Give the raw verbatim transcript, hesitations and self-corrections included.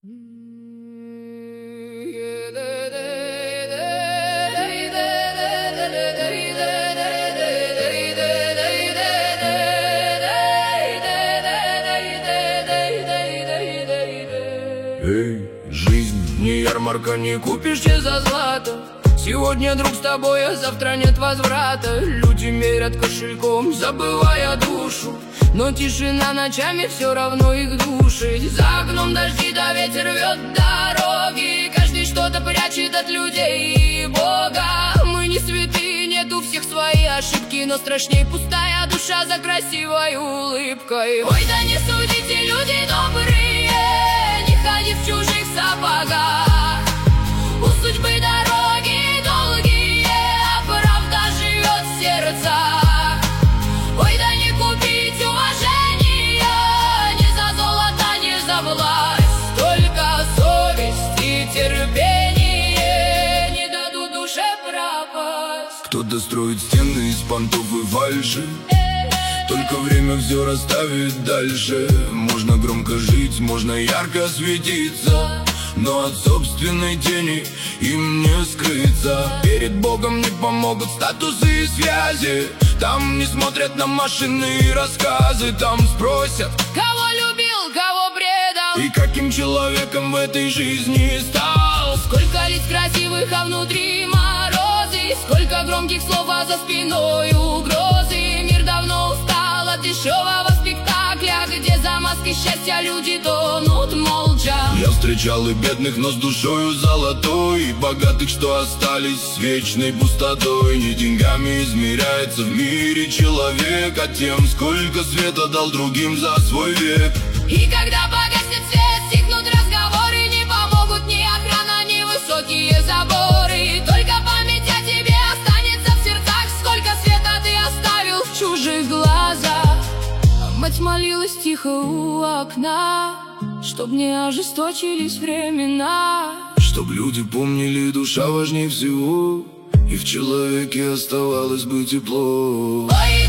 Эй, жизнь не ярмарка, не купишь тебе за злато. Сегодня друг с тобой, а завтра нет возврата. Люди мерят кошельком, забывая душу, но тишина ночами все равно их душит. За окном дожди да ветер рвет дороги, каждый что-то прячет от людей и Бога. Мы не святые, нет у всех свои ошибки, но страшней пустая душа за красивой улыбкой. Ой, да не судите, люди добрые, не ходи в чужих сапогах. У судьбы дороги долгие, а правда живет в сердцах. Ой, да не купить уважения, ни за золото, ни за власть. Только совесть и терпение не дадут душе пропасть. Кто-то строит стены из понтов и фальши, только время все расставит дальше. Можно громко жить, можно ярко светиться, но от собственной тени им не скрыться. Перед Богом не помогут статусы и связи, там не смотрят на машины и рассказы. Там спросят, кого любил, кого предал, и каким человеком в этой жизни стал. Сколько лиц красивых, а внутри морозы, сколько громких слов, а за спиной угрозы. Мир давно устал от дешевого спектакля, где за маской счастья люди тонут молча. Я встречал и бедных, но с душою золотой, и богатых, что остались с вечной пустотой. Не деньгами измеряется в мире человек, а тем, сколько света дал другим за свой век. И когда погаснет свет, стихнут разговоры, не помогут ни охрана, ни высокие заборы. Только память о тебе останется в сердцах, сколько света ты оставил в чужих глазах. Мать молилась тихо у окна, чтоб не ожесточились времена, чтоб люди помнили, душа важнее всего, и в человеке оставалось бы тепло. Ой,